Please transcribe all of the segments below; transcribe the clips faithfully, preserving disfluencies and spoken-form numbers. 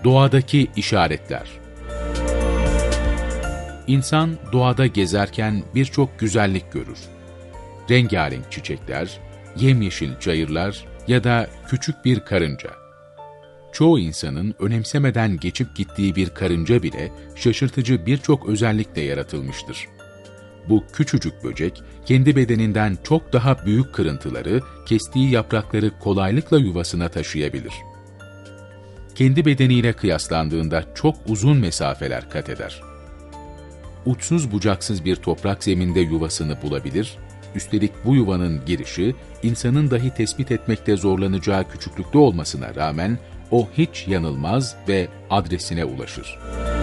Doğadaki işaretler. İnsan doğada gezerken birçok güzellik görür. Rengarenk çiçekler, yemyeşil çayırlar ya da küçük bir karınca. Çoğu insanın önemsemeden geçip gittiği bir karınca bile şaşırtıcı birçok özellikle yaratılmıştır. Bu küçücük böcek, kendi bedeninden çok daha büyük kırıntıları, kestiği yaprakları kolaylıkla yuvasına taşıyabilir. Kendi bedeniyle kıyaslandığında çok uzun mesafeler kat eder. Uçsuz bucaksız bir toprak zeminde yuvasını bulabilir, üstelik bu yuvanın girişi, insanın dahi tespit etmekte zorlanacağı küçüklükte olmasına rağmen, o hiç yanılmaz ve adresine ulaşır.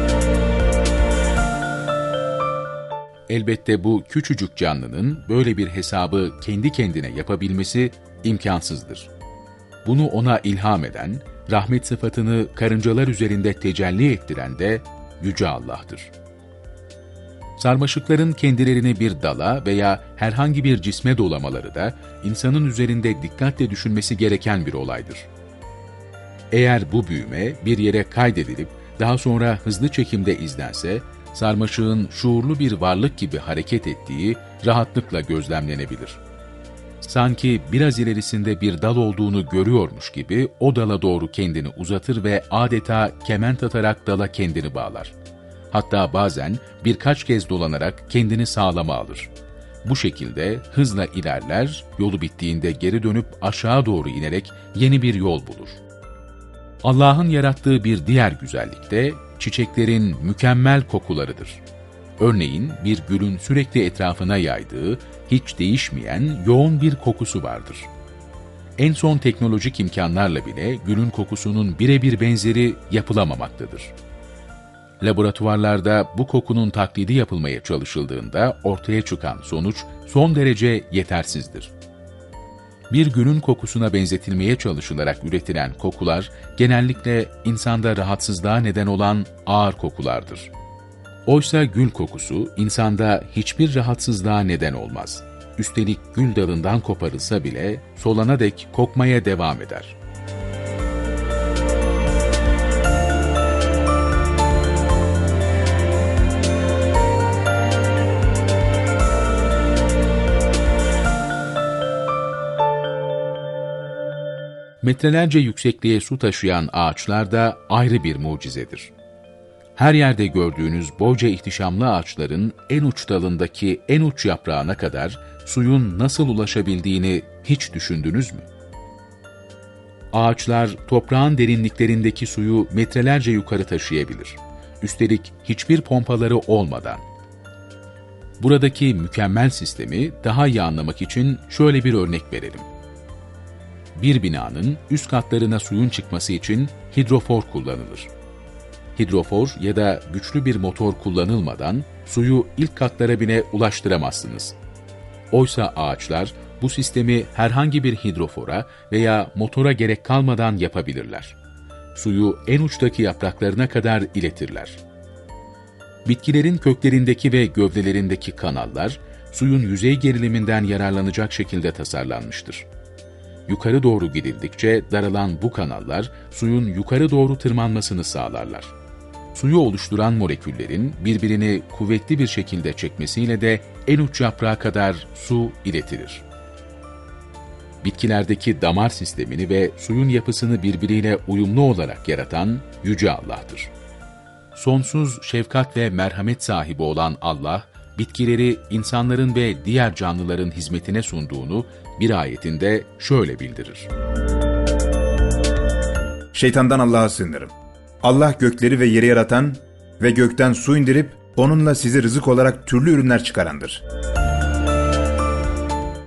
Elbette bu küçücük canlının böyle bir hesabı kendi kendine yapabilmesi imkansızdır. Bunu ona ilham eden, rahmet sıfatını karıncalar üzerinde tecelli ettiren de Yüce Allah'tır. Sarmaşıkların kendilerini bir dala veya herhangi bir cisme dolamaları da insanın üzerinde dikkatle düşünmesi gereken bir olaydır. Eğer bu büyüme bir yere kaydedilip daha sonra hızlı çekimde izlense, sarmaşığın şuurlu bir varlık gibi hareket ettiği rahatlıkla gözlemlenebilir. Sanki biraz ilerisinde bir dal olduğunu görüyormuş gibi o dala doğru kendini uzatır ve adeta kement atarak dala kendini bağlar. Hatta bazen birkaç kez dolanarak kendini sağlama alır. Bu şekilde hızla ilerler, yolu bittiğinde geri dönüp aşağı doğru inerek yeni bir yol bulur. Allah'ın yarattığı bir diğer güzellik de çiçeklerin mükemmel kokularıdır. Örneğin bir gülün sürekli etrafına yaydığı, hiç değişmeyen yoğun bir kokusu vardır. En son teknolojik imkanlarla bile gülün kokusunun birebir benzeri yapılamamaktadır. Laboratuvarlarda bu kokunun taklidi yapılmaya çalışıldığında ortaya çıkan sonuç son derece yetersizdir. Bir gülün kokusuna benzetilmeye çalışılarak üretilen kokular genellikle insanda rahatsızlığa neden olan ağır kokulardır. Oysa gül kokusu insanda hiçbir rahatsızlığa neden olmaz. Üstelik gül dalından koparılsa bile solana dek kokmaya devam eder. Metrelerce yüksekliğe su taşıyan ağaçlar da ayrı bir mucizedir. Her yerde gördüğünüz boyca ihtişamlı ağaçların en uç dalındaki en uç yaprağına kadar suyun nasıl ulaşabildiğini hiç düşündünüz mü? Ağaçlar toprağın derinliklerindeki suyu metrelerce yukarı taşıyabilir. Üstelik hiçbir pompaları olmadan. Buradaki mükemmel sistemi daha iyi anlamak için şöyle bir örnek verelim. Bir binanın üst katlarına suyun çıkması için hidrofor kullanılır. Hidrofor ya da güçlü bir motor kullanılmadan suyu ilk katlara bile ulaştıramazsınız. Oysa ağaçlar bu sistemi herhangi bir hidrofora veya motora gerek kalmadan yapabilirler. Suyu en uçtaki yapraklarına kadar iletirler. Bitkilerin köklerindeki ve gövdelerindeki kanallar, suyun yüzey geriliminden yararlanacak şekilde tasarlanmıştır. Yukarı doğru gidildikçe daralan bu kanallar, suyun yukarı doğru tırmanmasını sağlarlar. Suyu oluşturan moleküllerin birbirini kuvvetli bir şekilde çekmesiyle de en uç yaprağa kadar su iletilir. Bitkilerdeki damar sistemini ve suyun yapısını birbiriyle uyumlu olarak yaratan Yüce Allah'tır. Sonsuz şefkat ve merhamet sahibi olan Allah, bitkileri insanların ve diğer canlıların hizmetine sunduğunu bir ayetinde şöyle bildirir. Şeytandan Allah'a sığınırım. Allah gökleri ve yeri yaratan ve gökten su indirip onunla size rızık olarak türlü ürünler çıkarandır.